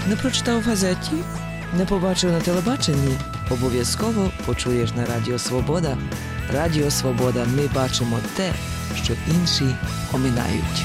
Не прочитав в газеті? Не побачив на телебаченні? Обов'язково почуєш на Радіо Свобода. Радіо Свобода. Ми бачимо те, що інші оминають.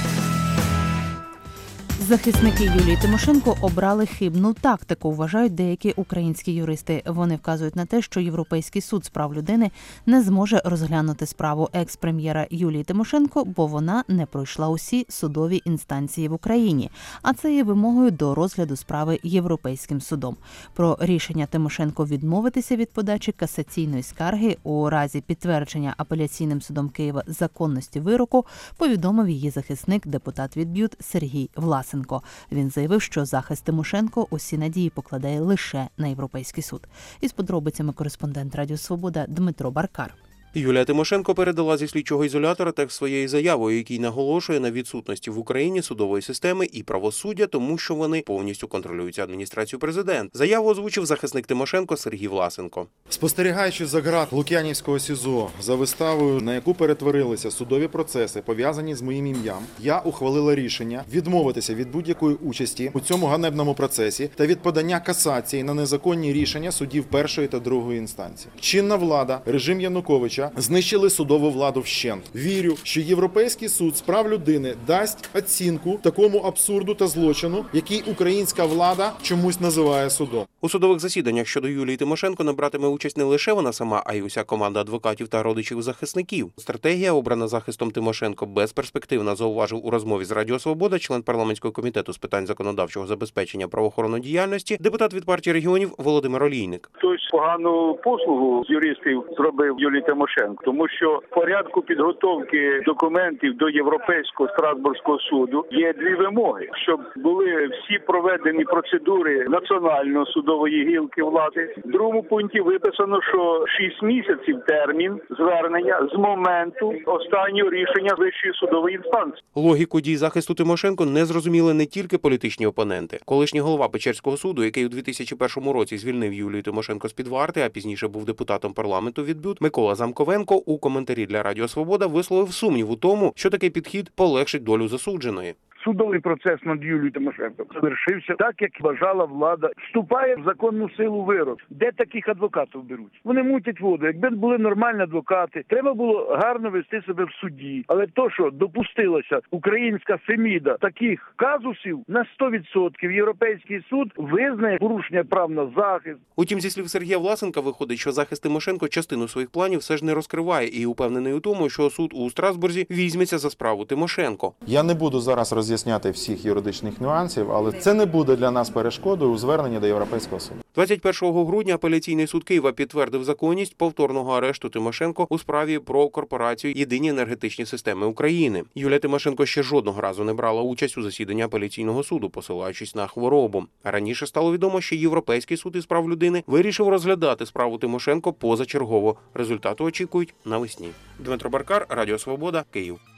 Захисники Юлії Тимошенко обрали хибну тактику, вважають деякі українські юристи. Вони вказують на те, що Європейський суд з прав людини не зможе розглянути справу екс-прем'єра Юлії Тимошенко, бо вона не пройшла усі судові інстанції в Україні. А це є вимогою до розгляду справи Європейським судом. Про рішення Тимошенко відмовитися від подачі касаційної скарги у разі підтвердження апеляційним судом Києва законності вироку повідомив її захисник, депутат від БЮТ Сергій Власенко. Він заявив, що захист Тимошенко усі надії покладає лише на Європейський суд. Із подробицями кореспондент Радіо Свобода Дмитро Баркар. Юлія Тимошенко передала зі слідчого ізолятора текст своєї заяви, який наголошує на відсутності в Україні судової системи і правосуддя, тому що вони повністю контролюються адміністрацією президента. Заяву озвучив захисник Тимошенко Сергій Власенко. Спостерігаючи за ґрат Лук'янівського СІЗО за виставою, на яку перетворилися судові процеси, пов'язані з моїм ім'ям, я ухвалила рішення відмовитися від будь-якої участі у цьому ганебному процесі та від подання касації на незаконні рішення судів першої та другої інстанції. Чинна влада, режим Януковича, знищили судову владу вщент. Вірю, що Європейський суд з прав людини дасть оцінку такому абсурду та злочину, який українська влада чомусь називає судом. У судових засіданнях щодо Юлії Тимошенко не братиме участь не лише вона сама, а й уся команда адвокатів та родичів захисників. Стратегія, обрана захистом Тимошенко, безперспективна, зауважив у розмові з Радіо Свобода член парламентського комітету з питань законодавчого забезпечення правоохоронної діяльності, депутат від партії регіонів Володимир Олійник. Хтось погану послугу з юристів зробив Юлії Тимошенко, тому що в порядку підготовки документів до Європейського Страсбурзького суду є дві вимоги, щоб були всі проведені процедури національної судової гілки влади. В другому пункті виписано, що 6 місяців термін звернення з моменту останнього рішення Вищої судової інстанції. Логіку дій захисту Тимошенко не зрозуміли не тільки політичні опоненти. Колишній голова Печерського суду, який у 2001 році звільнив Юлію Тимошенко з-під варти, а пізніше був депутатом парламенту від БЮТ, Микола Замковенко у коментарі для Радіо Свобода висловив сумнів у тому, що такий підхід полегшить долю засудженої. Судовий процес над Юлією Тимошенко завершився так, як бажала влада. Вступає в законну силу вирок. Де таких адвокатів беруть? Вони мутять воду. Якби були нормальні адвокати, треба було гарно вести себе в суді. Але то, що допустилася українська Феміда таких казусів, на 100% Європейський суд визнає порушення прав на захист. Утім, зі слів Сергія Власенка, виходить, що захист Тимошенко частину своїх планів все ж не розкриває і упевнений у тому, що суд у Страсбурзі візьметься за справу Тимошенко. Я не буду зараз роз'ясняти всіх юридичних нюансів, але це не буде для нас перешкодою у зверненні до Європейського суду. 21 грудня апеляційний суд Києва підтвердив законність повторного арешту Тимошенко у справі про корпорацію «Єдині енергетичні системи України». Юлія Тимошенко ще жодного разу не брала участь у засіданні апеляційного суду, посилаючись на хворобу. Раніше стало відомо, що Європейський суд із прав людини вирішив розглядати справу Тимошенко позачергово. Результату очікують навесні. Дмитро Баркар, Радіо Свобода, Київ.